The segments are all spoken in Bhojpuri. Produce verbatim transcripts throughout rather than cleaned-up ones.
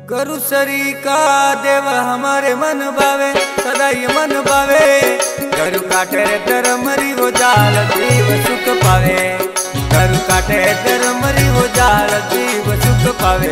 करु सरी का देव हमारे मन भावे सदाई मन भावे। करु काटे तर मरी हो जाल जीव सुख पावे। करु काटे तर मरी हो जाल जीव सुख पावे।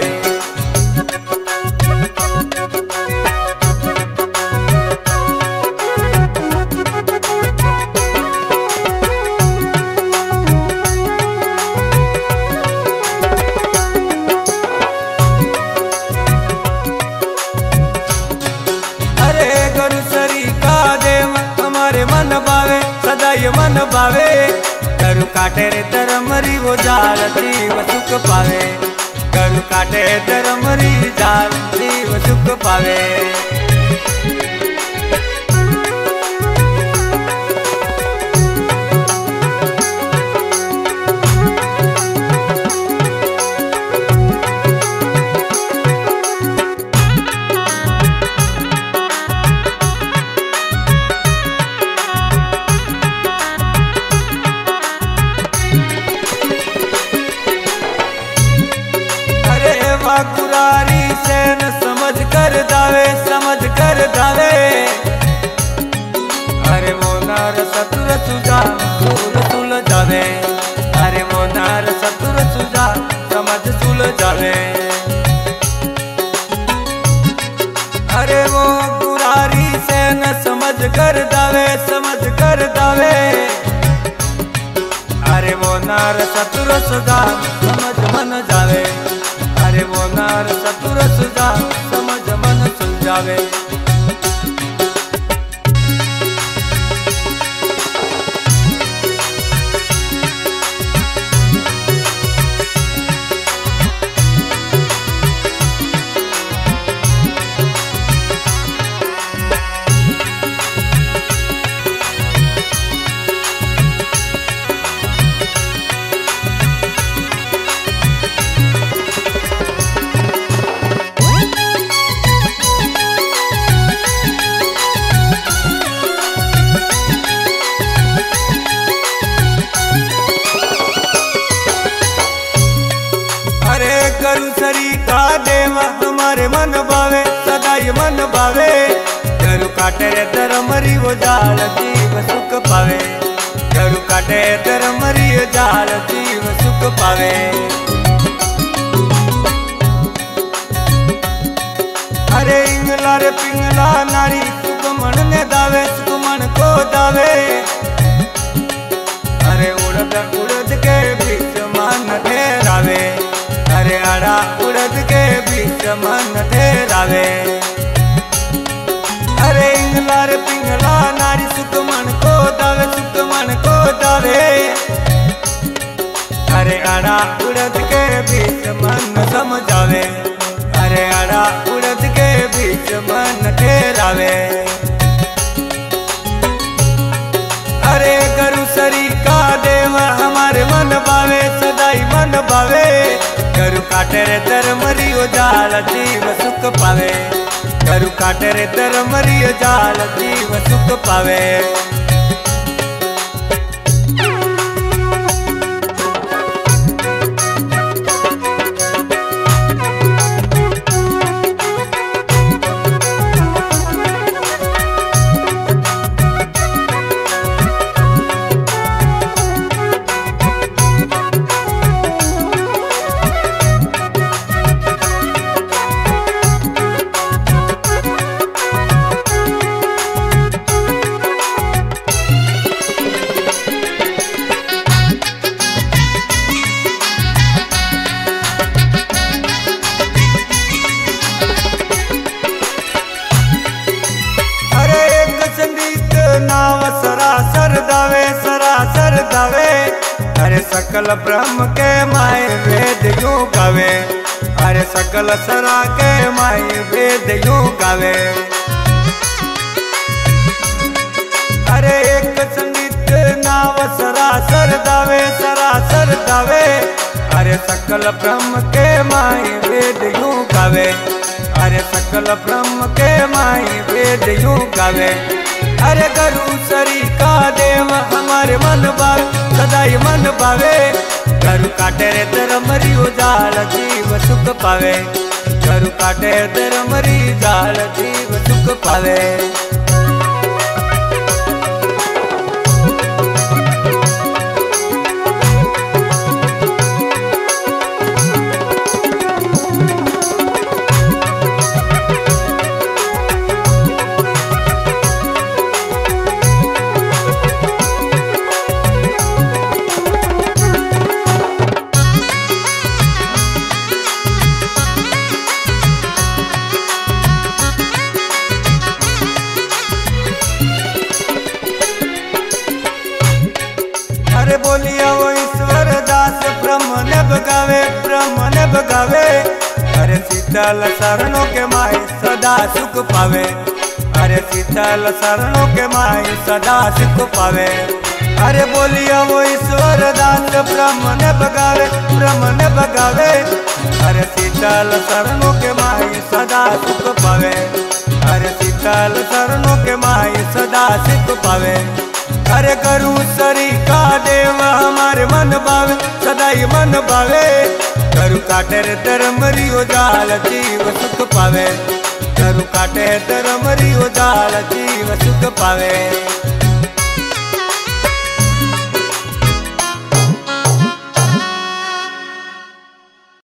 मन भावे सदाई मन भावे। करु काटे रे तर मरी हो जाल जीव सुख पावे। करु काटे तर मरी जाल जीव सुख पावे। गुरारी से न समझ कर दावे समझ कर दावे। अरे वो नार सतुर सुजा सुल सुल जावे। अरे वो नार सतुर सुजा समझ सुल जावे। अरे वो गुरारी से न समझ कर दावे समझ कर दावे। अरे वो नार सतुर सुजा समझ मन जावे। अरे वो नार सतुर सुजा समझ मन सुलझावे। करु सरी का देव हमारे मन भावे सदाई मन भावे। करु काटे तर मरी हो जाल जीव सुख पावे। करु काटे तर मरी हो जाल जीव सुख पावे। अरे इंगला रे पिंगला नारी सुखमन ने दावे सुखमन को दावे। अरे उड़द उड़द के बीच मान ठहरावे। अरे आड़ा उड़द के बीच मन ठहरावे। अरे इंगला रे पिंगला नारी सुखमन को दावे सुखमन को दावे। अरे आड़ा उड़द के बीच मन समझावे। अरे आड़ा उड़द के बीच मन ठहरावे। अरे करु सरी का देव हमारे मन भावे सदाई मन भावे। करु काटे रे तर मरी हो जाल जीव सुख पावे। करु काटे रे तर मरी हो जाल जीव सुख पावे। सरासर दावे सरासर दावे। अरे सकल ब्रह्म के माय वेद यूं गावे। अरे सकल सरा के माय वेद यूं गावे। अरे एक संगीत नाव सरासर दावे सरासर दावे। अरे सकल ब्रह्म के माय वेद यूं गावे। अरे सकल ब्रह्म के माय वेद यूं गावे। अरे करु सरी का देव हमारे मन भावे सदाई मन भावे। करु काटे रे तर मरी हो जाल जीव सुख पावे। करू काटे धर्म री जाल जीव सुख पावे। अरे बोलिया वो ईश्वर दास ब्रह्म ने बगावे ब्रह्म ने बगावे। अरे शीतल शरणों के माए सदा सुख पावे। अरे शीतल शरणों के माए सदा सुख पावे। अरे बोलिया वो ईश्वर दास ब्रह्म ने बगावे ब्रह्म ने बगावे। अरे शीतल शरणों के माए सदा सुख पावे। अरे शीतल शरणों के माए सदा सुख पावे। अरे करू सरी का देव हमारे मन भावे सदाई मन भावे। करू काटे धर्म रियो जाल जीव सुख पावे। करू काटे धर्म रियो जाल जीव सुख पावे।